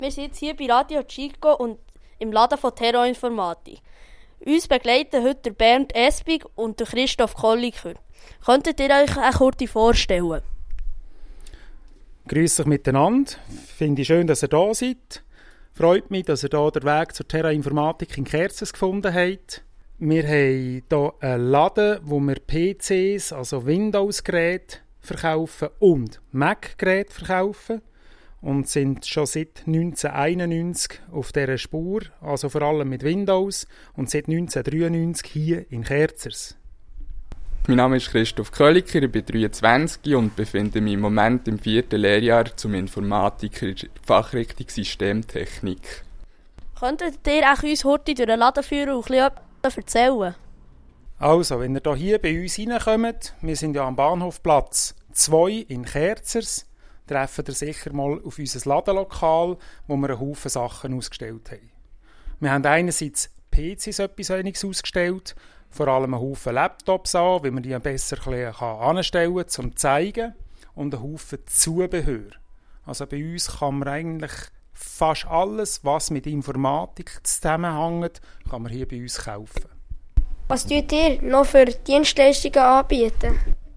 Wir sind jetzt hier bei Radio Chico und im Laden von Terra Informatik. Uns begleiten heute der Bernd Espig und der Christoph Kolliker. Könntet ihr euch auch kurz vorstellen? Grüß euch miteinander. Finde ich schön, dass ihr da seid. Freut mich, dass ihr hier den Weg zur Terra Informatik in Kerzers gefunden habt. Wir haben hier einen Laden, wo wir PCs, also Windows-Geräte verkaufen und Mac-Geräte verkaufen. Und sind schon seit 1991 auf dieser Spur, also vor allem mit Windows, und seit 1993 hier in Kerzers. Mein Name ist Christoph Kolliker, ich bin 23 und befinde mich im Moment im 4. Lehrjahr zum Informatiker in der Fachrichtung Systemtechnik. Könntet ihr auch uns heute durch den Laden führen und etwas erzählen? Also, wenn ihr hier bei uns reinkommt, wir sind ja am Bahnhofplatz 2 in Kerzers, treffen ihr sicher mal auf unser Ladenlokal, wo wir einen Haufen Sachen ausgestellt haben. Wir haben einerseits PCs etwas ausgestellt, vor allem einen Haufen Laptops an, wie man die besser anstellen kann, zum zeigen, und einen Haufen Zubehör. Also bei uns kann man eigentlich fast alles, was mit Informatik zusammenhängt, kann man hier bei uns kaufen. Was tut ihr noch für Dienstleistungen anbieten?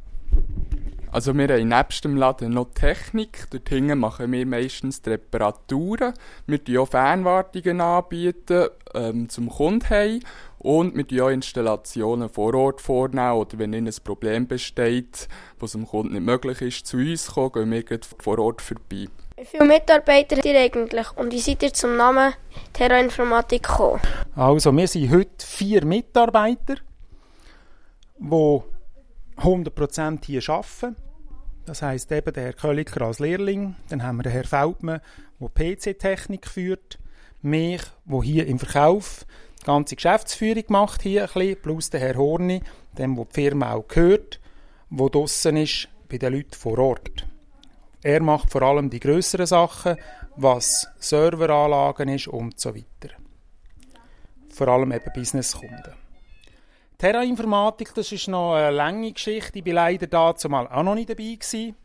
Also wir haben nebst dem Laden noch Technik. Dort hinten machen wir meistens die Reparaturen. Wir bieten auch Fernwartungen anbieten, zum Kunden heim. Und wir bieten auch Installationen vor Ort vornehmen. Oder wenn ein Problem besteht, was dem Kunden nicht möglich ist, zu uns kommen, gehen wir gleich vor Ort vorbei. Wie viele Mitarbeiter habt ihr eigentlich? Und wie seid ihr zum Namen Terra Informatik gekommen? Also wir sind heute 4 Mitarbeiter, die 100% hier arbeiten. Das heisst eben der Herr Kolliker als Lehrling, dann haben wir den Herrn Feldmann, der PC-Technik führt, mich, der hier im Verkauf die ganze Geschäftsführung macht, hier ein bisschen, plus der Herr Horni, dem, der die Firma auch gehört, der draussen ist bei den Leuten vor Ort. Er macht vor allem die grösseren Sachen, was Serveranlagen ist und so weiter. Vor allem eben Businesskunden. Terra Informatik, das ist noch eine lange Geschichte. Ich war leider dazu mal auch noch nicht dabei gewesen.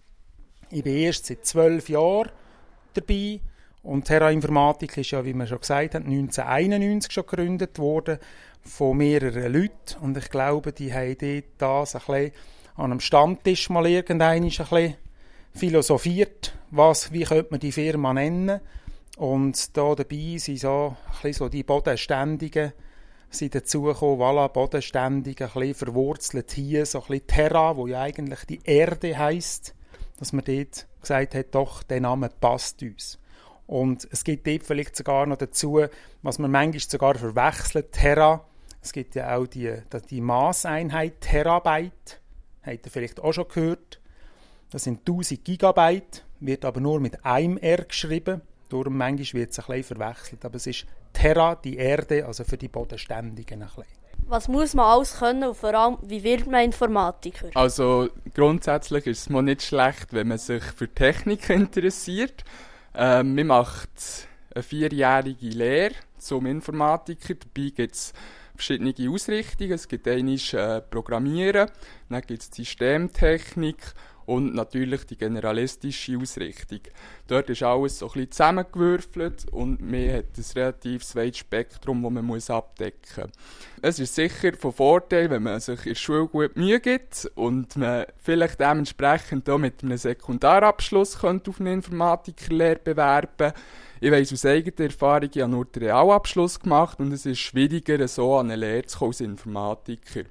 Ich bin erst seit 12 Jahren dabei. Und Terra Informatik ist ja, wie wir schon gesagt haben, 1991 schon gegründet worden von mehreren Leuten. Und ich glaube, die haben dort das ein bisschen an einem Stammtisch mal irgendwann ein bisschen philosophiert, wie könnte man die Firma nennen. Und da dabei sind so, ein bisschen so die Bodenständigen, sind dazugekommen, voilà, bodenständig, ein bisschen verwurzelt hier, so ein bisschen Terra, wo ja eigentlich die Erde heisst, dass man dort gesagt hat, doch, der Name passt uns. Und es gibt dort vielleicht sogar noch dazu, was man manchmal sogar verwechselt, Terra. Es gibt ja auch die Maßeinheit Terabyte, habt ihr vielleicht auch schon gehört. Das sind 1000 Gigabyte, wird aber nur mit einem R geschrieben. Darum manchmal wird es ein bisschen verwechselt. Aber es ist Terra, die Erde, also für die Bodenständigen ein bisschen. Was muss man alles können und vor allem, wie wird man Informatiker? Also grundsätzlich ist es mal nicht schlecht, wenn man sich für Technik interessiert. Man macht eine 4-jährige Lehre zum Informatiker. Dabei gibt es verschiedene Ausrichtungen. Es gibt einmal Programmieren, dann gibt es Systemtechnik und natürlich die generalistische Ausrichtung. Dort ist alles so ein bisschen zusammengewürfelt und man hat ein relativ weites Spektrum, das man abdecken muss. Es ist sicher von Vorteil, wenn man sich in der Schule gut Mühe gibt und man vielleicht dementsprechend auch mit einem Sekundarabschluss auf eine Informatikerlehre bewerben könnte. Ich weiss aus eigener Erfahrung, ich habe nur den Realabschluss gemacht und es ist schwieriger, so an eine Lehre zu kommen als Informatiker.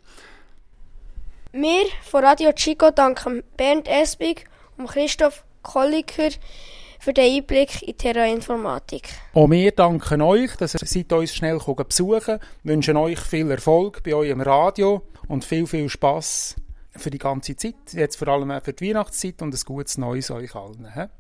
Wir von Radio Chico danken Bernd Espig und Christoph Kolliker für den Einblick in Terra Informatik. Auch wir danken euch, dass ihr uns schnell besuchen könnt. Wir wünschen euch viel Erfolg bei eurem Radio und viel Spass für die ganze Zeit, jetzt vor allem auch für die Weihnachtszeit und ein gutes Neues euch allen.